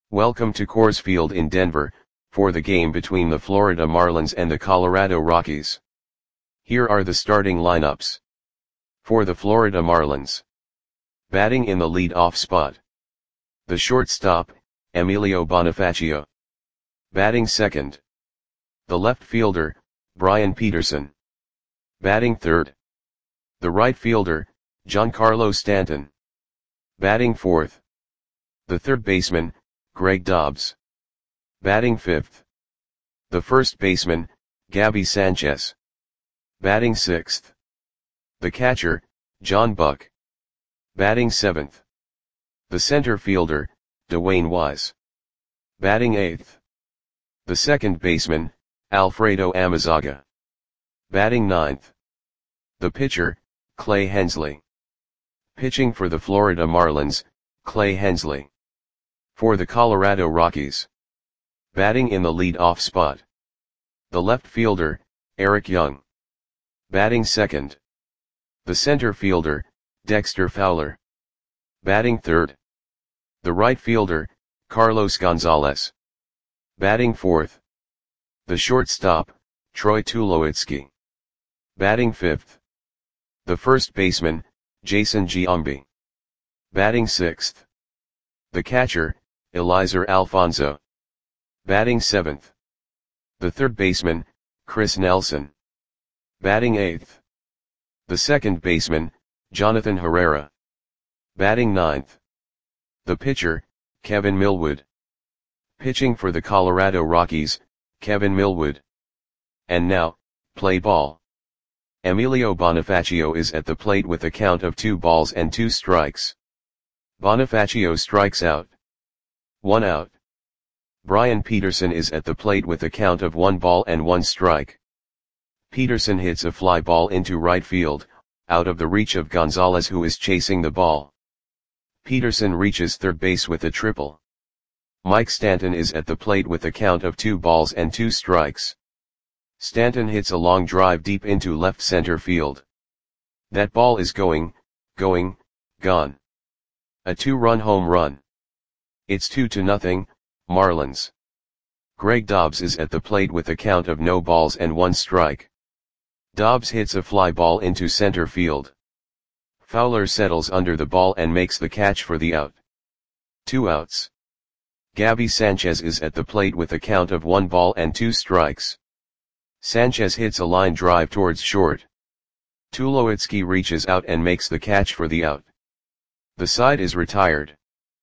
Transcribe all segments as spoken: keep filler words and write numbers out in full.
Welcome to Coors Field in Denver, for the game between the Florida Marlins and the Colorado Rockies. Here are the starting lineups. For the Florida Marlins. Batting in the lead-off spot. The shortstop, Emilio Bonifacio. Batting second. The left fielder, Brian Peterson. Batting third. The right fielder, Giancarlo Stanton. Batting fourth. The third baseman, Greg Dobbs. Batting fifth. The first baseman, Gabby Sanchez. Batting sixth. The catcher, John Buck. Batting seventh. The center fielder, Dwayne Wise. Batting eighth. The second baseman, Alfredo Amezaga. Batting ninth. The pitcher, Clay Hensley. Pitching for the Florida Marlins, Clay Hensley. For the Colorado Rockies. Batting in the lead-off spot. The left fielder, Eric Young. Batting second. The center fielder, Dexter Fowler. Batting third. The right fielder, Carlos Gonzalez. Batting fourth. The shortstop, Troy Tulowitzki. Batting fifth. The first baseman, Jason Giambi. Batting sixth. The catcher, Eliezer Alfonso. Batting seventh. The third baseman, Chris Nelson. Batting eighth. The second baseman, Jonathan Herrera. Batting ninth. The pitcher, Kevin Millwood. Pitching for the Colorado Rockies, Kevin Millwood. And now, play ball. Emilio Bonifacio is at the plate with a count of two balls and two strikes. Bonifacio strikes out. One out. Brian Peterson is at the plate with a count of one ball and one strike. Peterson hits a fly ball into right field, out of the reach of Gonzalez, who is chasing the ball. Peterson reaches third base with a triple. Mike Stanton is at the plate with a count of two balls and two strikes. Stanton hits a long drive deep into left center field. That ball is going, going, gone. A two-run home run. It's two to nothing, Marlins. Greg Dobbs is at the plate with a count of no balls and one strike. Dobbs hits a fly ball into center field. Fowler settles under the ball and makes the catch for the out. Two outs. Gabby Sanchez is at the plate with a count of one ball and two strikes. Sanchez hits a line drive towards short. Tulowitzki reaches out and makes the catch for the out. The side is retired.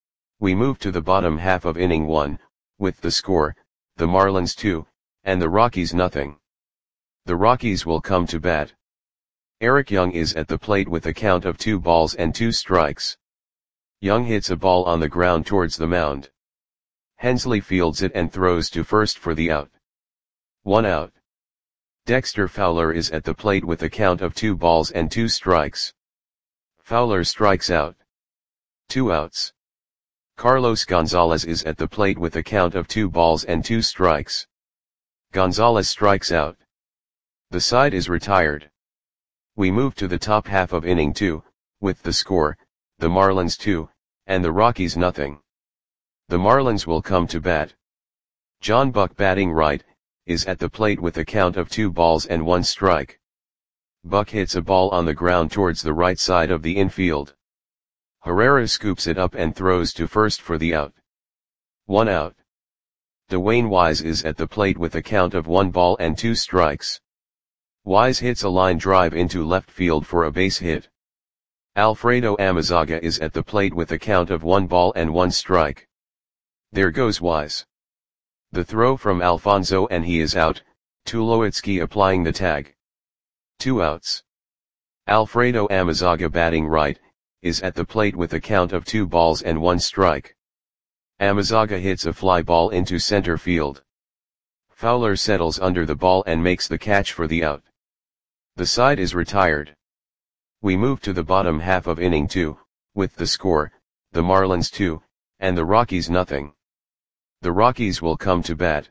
We move to the bottom half of inning one, with the score, the Marlins two, and the Rockies nothing. The Rockies will come to bat. Eric Young is at the plate with a count of two balls and two strikes. Young hits a ball on the ground towards the mound. Hensley fields it and throws to first for the out. One out. Dexter Fowler is at the plate with a count of two balls and two strikes. Fowler strikes out. Two outs. Carlos Gonzalez is at the plate with a count of two balls and two strikes. Gonzalez strikes out. The side is retired. We move to the top half of inning two, with the score, the Marlins two, and the Rockies nothing. The Marlins will come to bat. John Buck, batting right, is at the plate with a count of two balls and one strike. Buck hits a ball on the ground towards the right side of the infield. Herrera scoops it up and throws to first for the out. One out. Dwayne Wise is at the plate with a count of one ball and two strikes. Wise hits a line drive into left field for a base hit. Alfredo Amezaga is at the plate with a count of one ball and one strike. There goes Wise. The throw from Alfonso and he is out, Tulowitzki applying the tag. Two outs. Alfredo Amezaga, batting right, is at the plate with a count of two balls and one strike. Amezaga hits a fly ball into center field. Fowler settles under the ball and makes the catch for the out. The side is retired. We move to the bottom half of inning two, with the score, the Marlins two, and the Rockies nothing. The Rockies will come to bat.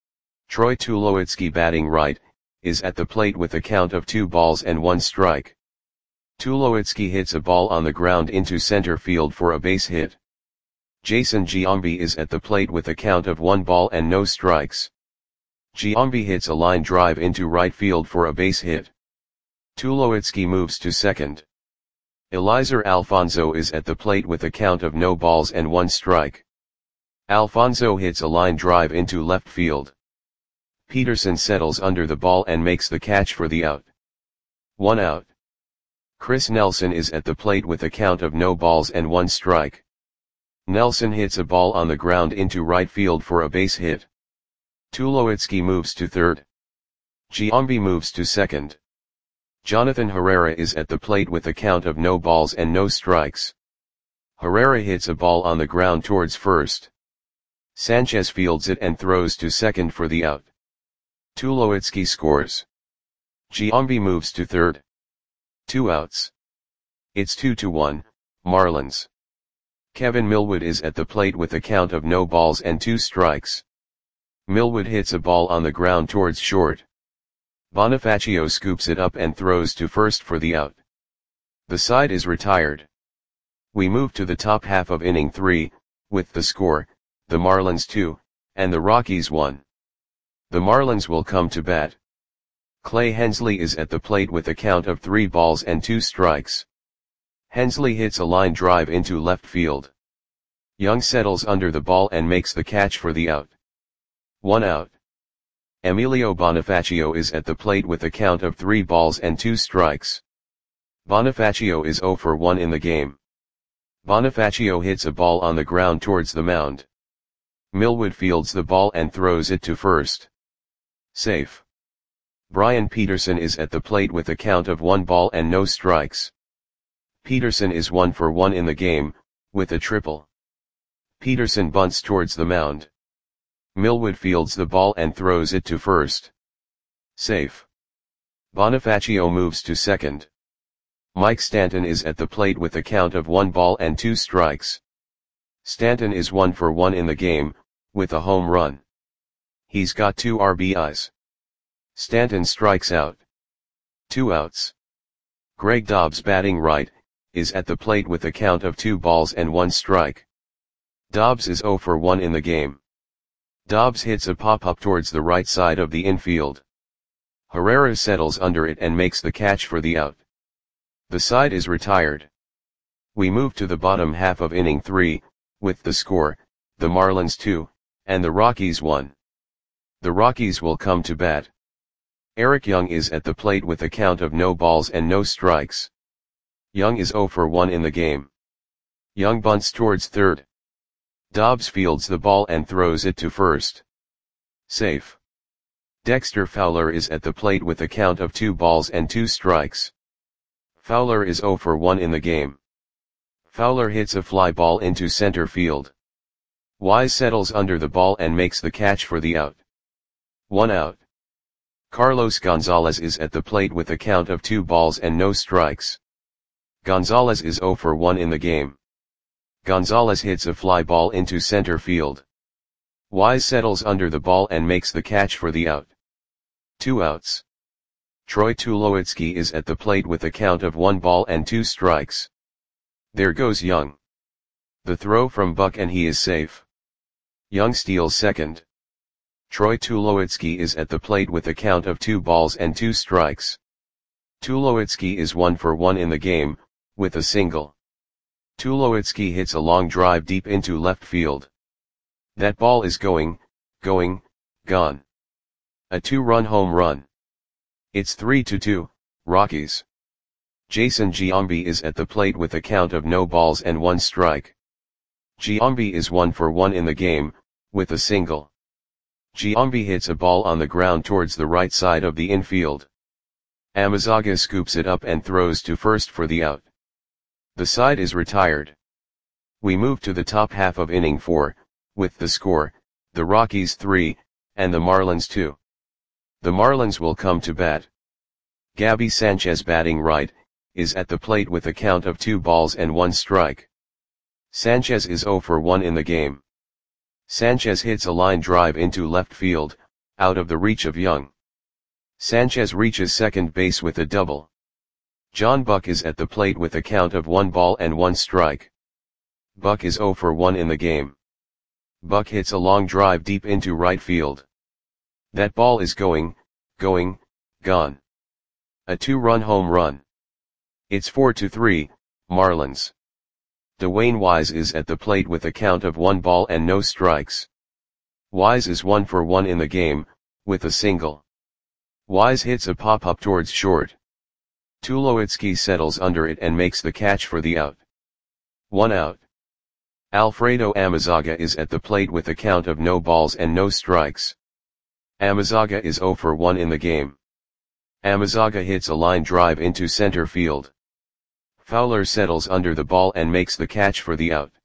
Troy Tulowitzki, batting right, is at the plate with a count of two balls and one strike. Tulowitzki hits a ball on the ground into center field for a base hit. Jason Giambi is at the plate with a count of one ball and no strikes. Giambi hits a line drive into right field for a base hit. Tulowitzki moves to second. Eliezer Alfonso is at the plate with a count of no balls and one strike. Alfonso hits a line drive into left field. Peterson settles under the ball and makes the catch for the out. One out. Chris Nelson is at the plate with a count of no balls and one strike. Nelson hits a ball on the ground into right field for a base hit. Tulowitzki moves to third. Giambi moves to second. Jonathan Herrera is at the plate with a count of no balls and no strikes. Herrera hits a ball on the ground towards first. Sanchez fields it and throws to second for the out. Tulowitzki scores. Giambi moves to third. Two outs. It's two to one, Marlins. Kevin Millwood is at the plate with a count of no balls and two strikes. Millwood hits a ball on the ground towards short. Bonifacio scoops it up and throws to first for the out. The side is retired. We move to the top half of inning three, with the score, the Marlins two, and the Rockies one. The Marlins will come to bat. Clay Hensley is at the plate with a count of three balls and two strikes. Hensley hits a line drive into left field. Young settles under the ball and makes the catch for the out. One out. Emilio Bonifacio is at the plate with a count of three balls and two strikes. Bonifacio is zero for one in the game. Bonifacio hits a ball on the ground towards the mound. Millwood fields the ball and throws it to first. Safe. Brian Peterson is at the plate with a count of one ball and no strikes. Peterson is one for one in the game, with a triple. Peterson bunts towards the mound. Millwood fields the ball and throws it to first. Safe. Bonifacio moves to second. Mike Stanton is at the plate with a count of one ball and two strikes. Stanton is one for one in the game, with a home run. He's got two R B Is. Stanton strikes out. Two outs. Greg Dobbs, batting right, is at the plate with a count of two balls and one strike. Dobbs is zero for one in the game. Dobbs hits a pop-up towards the right side of the infield. Herrera settles under it and makes the catch for the out. The side is retired. We move to the bottom half of inning three, with the score, the Marlins two, and the Rockies one. The Rockies will come to bat. Eric Young is at the plate with a count of no balls and no strikes. Young is zero for one in the game. Young bunts towards third. Dobbs fields the ball and throws it to first. Safe. Dexter Fowler is at the plate with a count of two balls and two strikes. Fowler is zero for one in the game. Fowler hits a fly ball into center field. Wise settles under the ball and makes the catch for the out. One out. Carlos Gonzalez is at the plate with a count of two balls and no strikes. Gonzalez is zero for one in the game. Gonzalez hits a fly ball into center field. Wise settles under the ball and makes the catch for the out. Two outs. Troy Tulowitzki is at the plate with a count of one ball and two strikes. There goes Young. The throw from Buck and he is safe. Young steals second. Troy Tulowitzki is at the plate with a count of two balls and two strikes. Tulowitzki is one for one in the game, with a single. Tulowitzki hits a long drive deep into left field. That ball is going, going, gone. A two-run home run. It's three to two, Rockies. Jason Giambi is at the plate with a count of no balls and one strike. Giambi is one for one in the game, with a single. Giambi hits a ball on the ground towards the right side of the infield. Amezaga scoops it up and throws to first for the out. The side is retired. We move to the top half of inning four, with the score, the Rockies three, and the Marlins two. The Marlins will come to bat. Gabby Sanchez, batting right, is at the plate with a count of two balls and one strike. Sanchez is zero for one in the game. Sanchez hits a line drive into left field, out of the reach of Young. Sanchez reaches second base with a double. John Buck is at the plate with a count of one ball and one strike. Buck is zero for one in the game. Buck hits a long drive deep into right field. That ball is going, going, gone. A two-run home run. It's four to three, Marlins. Dwayne Wise is at the plate with a count of one ball and no strikes. Wise is one for one in the game, with a single. Wise hits a pop-up towards short. Tulowitzki settles under it and makes the catch for the out. One out. Alfredo Amezaga is at the plate with a count of no balls and no strikes. Amezaga is zero for one in the game. Amezaga hits a line drive into center field. Fowler settles under the ball and makes the catch for the out.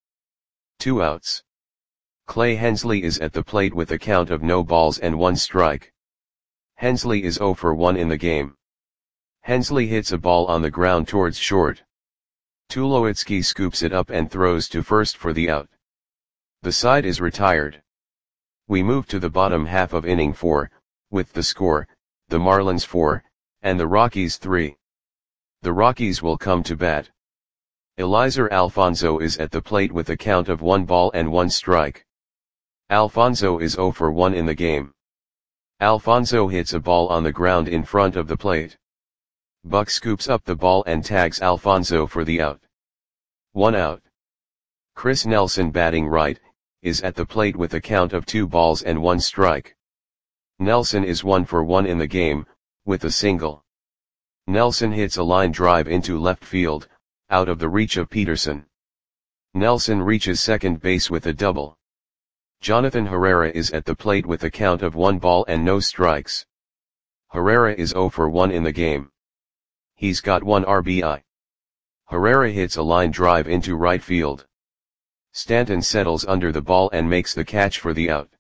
Two outs. Clay Hensley is at the plate with a count of no balls and one strike. Hensley is zero for one in the game. Hensley hits a ball on the ground towards short. Tulowitzki scoops it up and throws to first for the out. The side is retired. We move to the bottom half of inning four, with the score, the Marlins four, and the Rockies three. The Rockies will come to bat. Eliezer Alfonso is at the plate with a count of one ball and one strike. Alfonso is zero for one in the game. Alfonso hits a ball on the ground in front of the plate. Buck scoops up the ball and tags Alfonso for the out. One out. Chris Nelson, batting right, is at the plate with a count of two balls and one strike. Nelson is one for one in the game, with a single. Nelson hits a line drive into left field, out of the reach of Peterson. Nelson reaches second base with a double. Jonathan Herrera is at the plate with a count of one ball and no strikes. Herrera is zero for one in the game. He's got one R B I. Herrera hits a line drive into right field. Stanton settles under the ball and makes the catch for the out.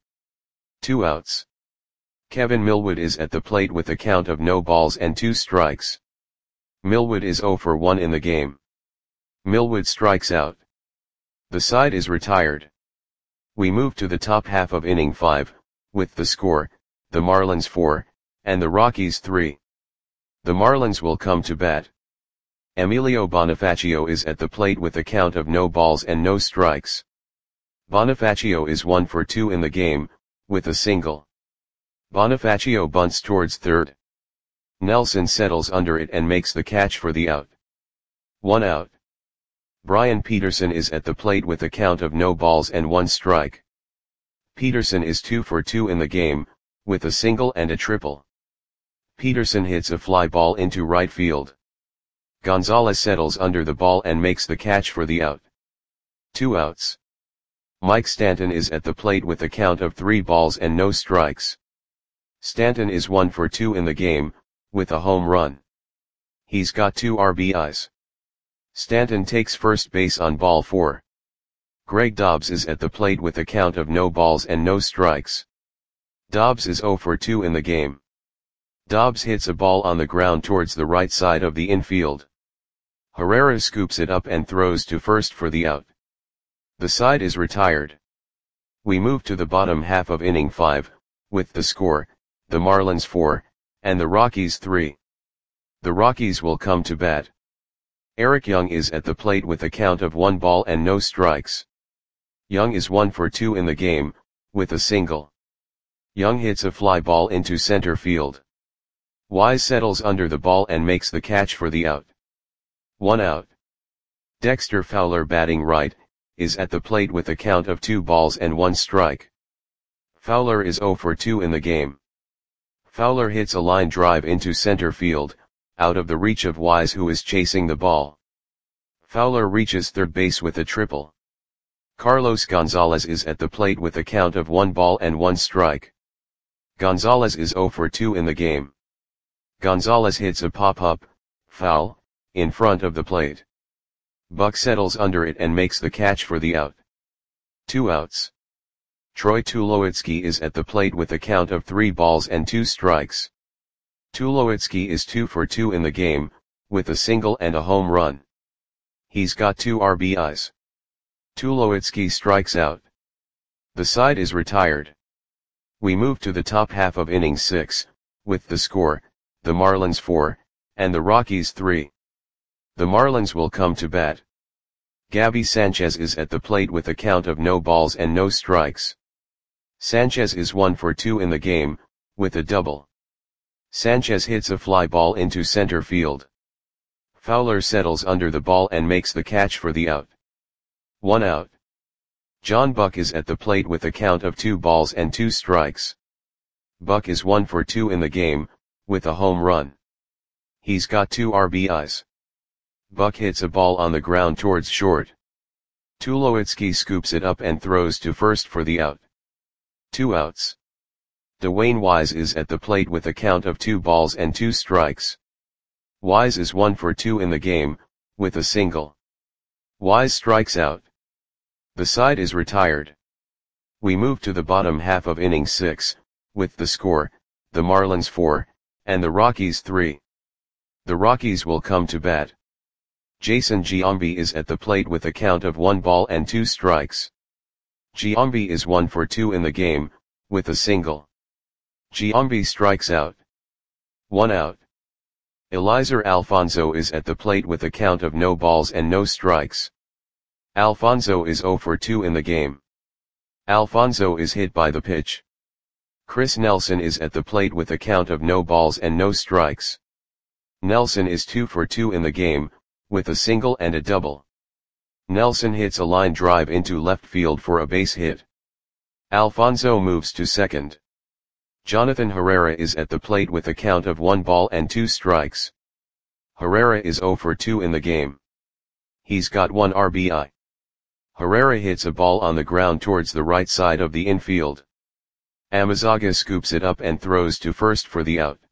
Two outs. Kevin Millwood is at the plate with a count of no balls and two strikes. Millwood is zero for one in the game. Millwood strikes out. The side is retired. We move to the top half of inning five, with the score, the Marlins four, and the Rockies three. The Marlins will come to bat. Emilio Bonifacio is at the plate with a count of no balls and no strikes. Bonifacio is one for two in the game, with a single. Bonifacio bunts towards third. Nelson settles under it and makes the catch for the out. One out. Brian Peterson is at the plate with a count of no balls and one strike. Peterson is two for two in the game, with a single and a triple. Peterson hits a fly ball into right field. Gonzalez settles under the ball and makes the catch for the out. Two outs. Mike Stanton is at the plate with a count of three balls and no strikes. Stanton is one for two in the game, with a home run. He's got two R B Is. Stanton takes first base on ball four. Greg Dobbs is at the plate with a count of no balls and no strikes. Dobbs is zero for two in the game. Dobbs hits a ball on the ground towards the right side of the infield. Herrera scoops it up and throws to first for the out. The side is retired. We move to the bottom half of inning five, with the score, the Marlins four, and the Rockies three. The Rockies will come to bat. Eric Young is at the plate with a count of one ball and no strikes. Young is one for two in the game, with a single. Young hits a fly ball into center field. Wise settles under the ball and makes the catch for the out. One out. Dexter Fowler, batting right, is at the plate with a count of two balls and one strike. Fowler is zero for two in the game. Fowler hits a line drive into center field, out of the reach of Wise, who is chasing the ball. Fowler reaches third base with a triple. Carlos Gonzalez is at the plate with a count of one ball and one strike. Gonzalez is zero for two in the game. Gonzalez hits a pop-up, foul, in front of the plate. Buck settles under it and makes the catch for the out. Two outs. Troy Tulowitzki is at the plate with a count of three balls and two strikes. Tulowitzki is two for two in the game, with a single and a home run. He's got two R B Is. Tulowitzki strikes out. The side is retired. We move to the top half of inning six, with the score, the Marlins four, and the Rockies three. The Marlins will come to bat. Gabby Sanchez is at the plate with a count of no balls and no strikes. Sanchez is one for two in the game, with a double. Sanchez hits a fly ball into center field. Fowler settles under the ball and makes the catch for the out. One out. John Buck is at the plate with a count of two balls and two strikes. Buck is one for two in the game, with a home run. He's got two R B Is. Buck hits a ball on the ground towards short. Tulowitzki scoops it up and throws to first for the out. Two outs. Dwayne Wise is at the plate with a count of two balls and two strikes. Wise is one for two in the game, with a single. Wise strikes out. The side is retired. We move to the bottom half of inning six, with the score, the Marlins four, and the Rockies three. The Rockies will come to bat. Jason Giambi is at the plate with a count of one ball and two strikes. Giambi is one for two in the game, with a single. Giambi strikes out. One out. Eliezer Alfonso is at the plate with a count of no balls and no strikes. Alfonso is zero for two in the game. Alfonso is hit by the pitch. Chris Nelson is at the plate with a count of no balls and no strikes. Nelson is two for two in the game, with a single and a double. Nelson hits a line drive into left field for a base hit. Alfonso moves to second. Jonathan Herrera is at the plate with a count of one ball and two strikes. Herrera is zero for two in the game. He's got one R B I. Herrera hits a ball on the ground towards the right side of the infield. Amezaga scoops it up and throws to first for the out.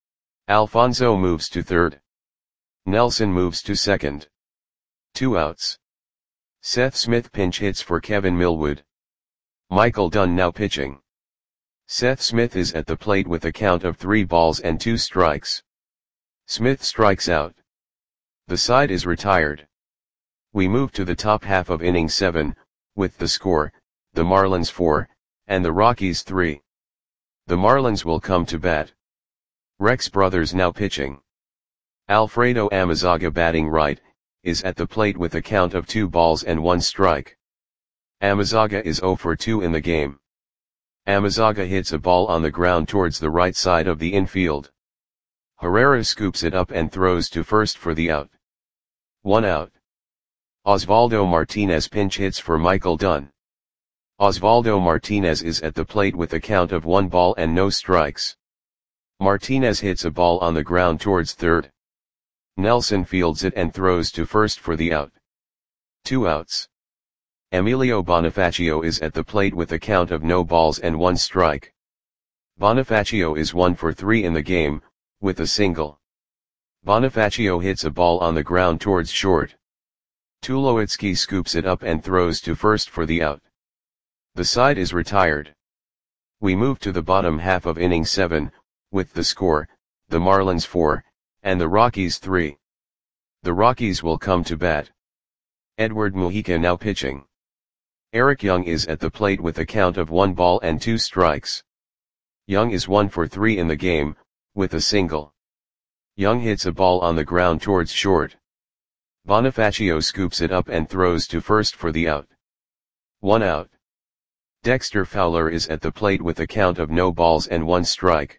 Alfonso moves to third. Nelson moves to second. Two outs. Seth Smith pinch hits for Kevin Millwood. Michael Dunn now pitching. Seth Smith is at the plate with a count of three balls and two strikes. Smith strikes out. The side is retired. We move to the top half of inning seven, with the score, the Marlins four, and the Rockies three. The Marlins will come to bat. Rex Brothers now pitching. Alfredo Amezaga batting right, is at the plate with a count of two balls and one strike. Amezaga is zero for two in the game. Amezaga hits a ball on the ground towards the right side of the infield. Herrera scoops it up and throws to first for the out. One out. Osvaldo Martinez pinch hits for Michael Dunn. Osvaldo Martinez is at the plate with a count of one ball and no strikes. Martinez hits a ball on the ground towards third. Nelson fields it and throws to first for the out. Two outs. Emilio Bonifacio is at the plate with a count of no balls and one strike. Bonifacio is one for three in the game, with a single. Bonifacio hits a ball on the ground towards short. Tulowitzki scoops it up and throws to first for the out. The side is retired. We move to the bottom half of inning seven, with the score, the Marlins four, and the Rockies three. The Rockies will come to bat. Edward Mujica now pitching. Eric Young is at the plate with a count of one ball and two strikes. Young is one for three in the game, with a single. Young hits a ball on the ground towards short. Bonifacio scoops it up and throws to first for the out. One out. Dexter Fowler is at the plate with a count of no balls and one strike.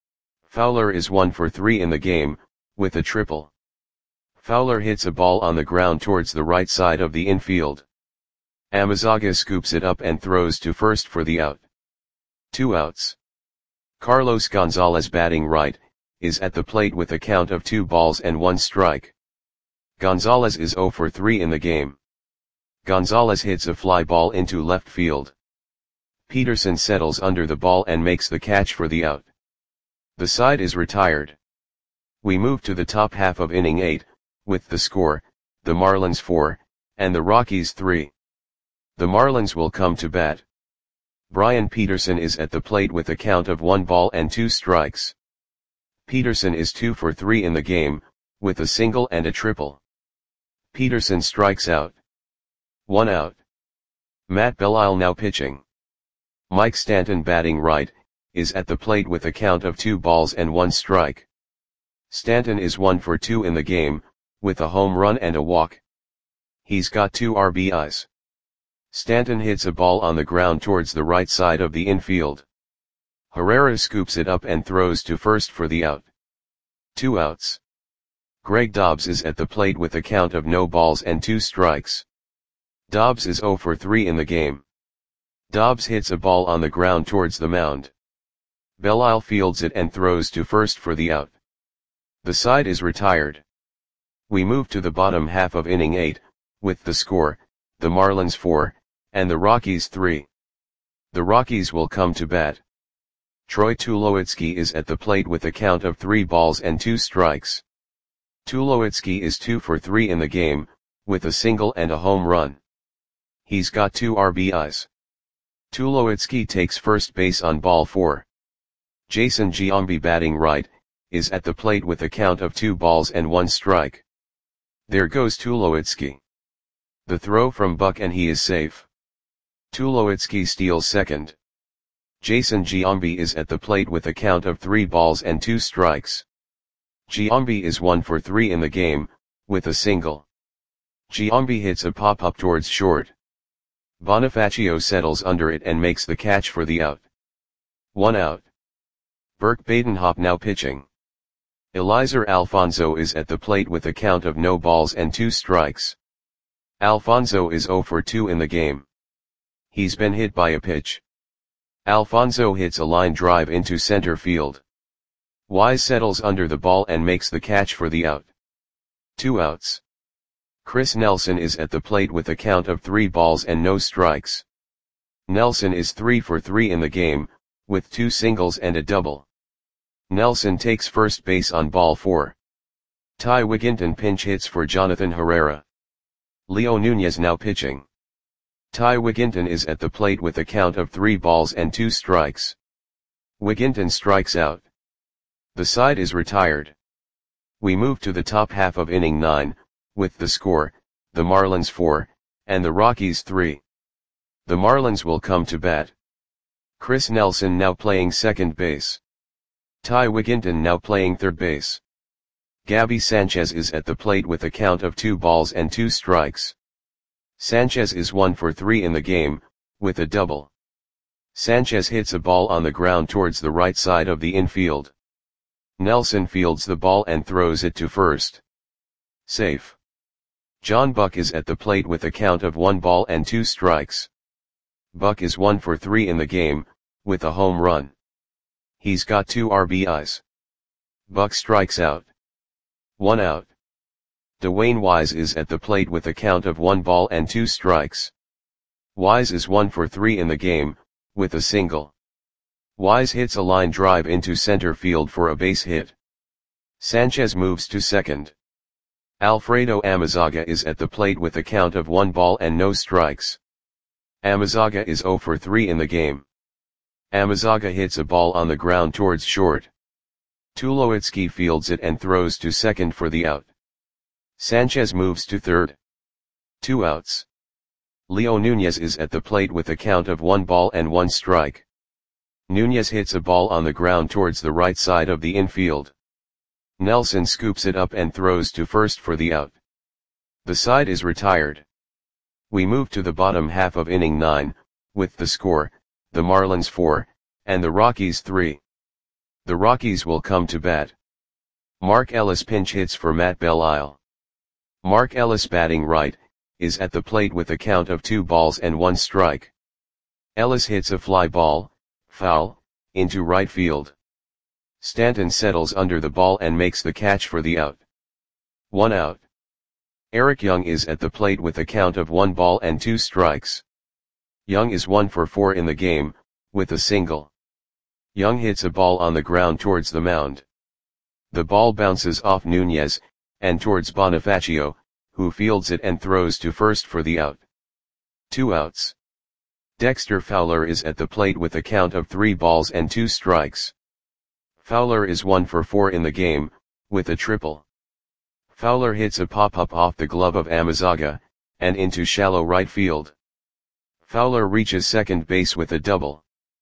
Fowler is one for three in the game, with a triple. Fowler hits a ball on the ground towards the right side of the infield. Amezaga scoops it up and throws to first for the out. Two outs. Carlos Gonzalez batting right, is at the plate with a count of two balls and one strike. Gonzalez is zero for three in the game. Gonzalez hits a fly ball into left field. Peterson settles under the ball and makes the catch for the out. The side is retired. We move to the top half of inning eight, with the score, the Marlins four, and the Rockies three. The Marlins will come to bat. Brian Peterson is at the plate with a count of one ball and two strikes. Peterson is two for three in the game, with a single and a triple. Peterson strikes out. One out. Matt Belisle now pitching. Mike Stanton batting right, is at the plate with a count of two balls and one strike. Stanton is one for two in the game, with a home run and a walk. He's got two R B Is. Stanton hits a ball on the ground towards the right side of the infield. Herrera scoops it up and throws to first for the out. Two outs. Greg Dobbs is at the plate with a count of no balls and two strikes. Dobbs is oh for three in the game. Dobbs hits a ball on the ground towards the mound. Belisle fields it and throws to first for the out. The side is retired. We move to the bottom half of inning eight, with the score, the Marlins four, and the Rockies three. The Rockies will come to bat. Troy Tulowitzki is at the plate with a count of three balls and two strikes. Tulowitzki is two for three in the game, with a single and a home run. He's got two R B Is. Tulowitzki takes first base on ball four. Jason Giambi, batting right, is at the plate with a count of two balls and one strike. There goes Tulowitzki. The throw from Buck and he is safe. Tulowitzki steals second. Jason Giambi is at the plate with a count of three balls and two strikes. Giambi is one for three in the game, with a single. Giambi hits a pop-up towards short. Bonifacio settles under it and makes the catch for the out. One out. Burke Badenhop now pitching. Eliezer Alfonso is at the plate with a count of no balls and two strikes. Alfonso is oh for two in the game. He's been hit by a pitch. Alfonso hits a line drive into center field. Wise settles under the ball and makes the catch for the out. Two outs. Chris Nelson is at the plate with a count of three balls and no strikes. Nelson is three for three in the game, with two singles and a double. Nelson takes first base on ball four. Ty Wigginton pinch hits for Jonathan Herrera. Leo Nunez now pitching. Ty Wigginton is at the plate with a count of three balls and two strikes. Wigginton strikes out. The side is retired. We move to the top half of inning nine, with the score, the Marlins four, and the Rockies three. The Marlins will come to bat. Chris Nelson now playing second base. Ty Wigginton now playing third base. Gabby Sanchez is at the plate with a count of two balls and two strikes. Sanchez is one for three in the game, with a double. Sanchez hits a ball on the ground towards the right side of the infield. Nelson fields the ball and throws it to first. Safe. John Buck is at the plate with a count of one ball and two strikes. Buck is one for three in the game, with a home run. He's got two R B Is. Buck strikes out. One out. Dwayne Wise is at the plate with a count of one ball and two strikes. Wise is one for three in the game, with a single. Wise hits a line drive into center field for a base hit. Sanchez moves to second. Alfredo Amezaga is at the plate with a count of one ball and no strikes. Amezaga is oh for three in the game. Amezaga hits a ball on the ground towards short. Tulowitzki fields it and throws to second for the out. Sanchez moves to third. Two outs. Leo Nunez is at the plate with a count of one ball and one strike. Nunez hits a ball on the ground towards the right side of the infield. Nelson scoops it up and throws to first for the out. The side is retired. We move to the bottom half of inning nine, with the score, the Marlins four, and the Rockies three. The Rockies will come to bat. Mark Ellis pinch hits for Matt Belisle. Mark Ellis, batting right, is at the plate with a count of two balls and one strike. Ellis hits a fly ball, foul, into right field. Stanton settles under the ball and makes the catch for the out. One out. Eric Young is at the plate with a count of one ball and two strikes. Young is one for four in the game, with a single. Young hits a ball on the ground towards the mound. The ball bounces off Nunez, and towards Bonifacio, who fields it and throws to first for the out. Two outs. Dexter Fowler is at the plate with a count of three balls and two strikes. Fowler is one for four in the game, with a triple. Fowler hits a pop-up off the glove of Amezaga, and into shallow right field. Fowler reaches second base with a double.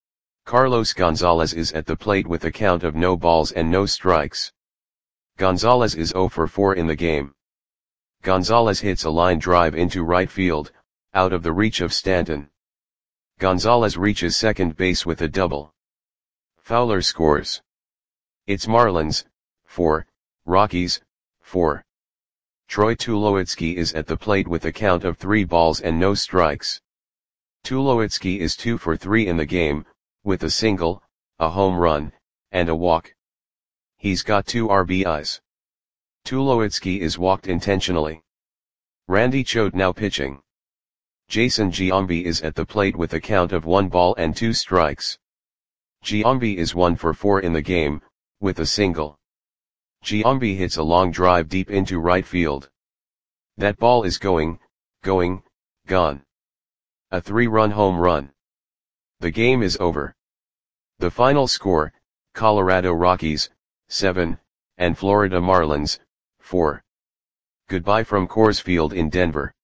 Carlos Gonzalez is at the plate with a count of no balls and no strikes. Gonzalez is oh for four in the game. Gonzalez hits a line drive into right field, out of the reach of Stanton. Gonzalez reaches second base with a double. Fowler scores. It's Marlins, four, Rockies, four. Troy Tulowitzki is at the plate with a count of three balls and no strikes. Tulowitzki is two for three in the game, with a single, a home run, and a walk. He's got two R B Is. Tulowitzki is walked intentionally. Randy Choate now pitching. Jason Giambi is at the plate with a count of one ball and two strikes. Giambi is one for four in the game, with a single. Giambi hits a long drive deep into right field. That ball is going, going, gone. A three-run home run. The game is over. The final score, Colorado Rockies, seven, and Florida Marlins, four. Goodbye from Coors Field in Denver.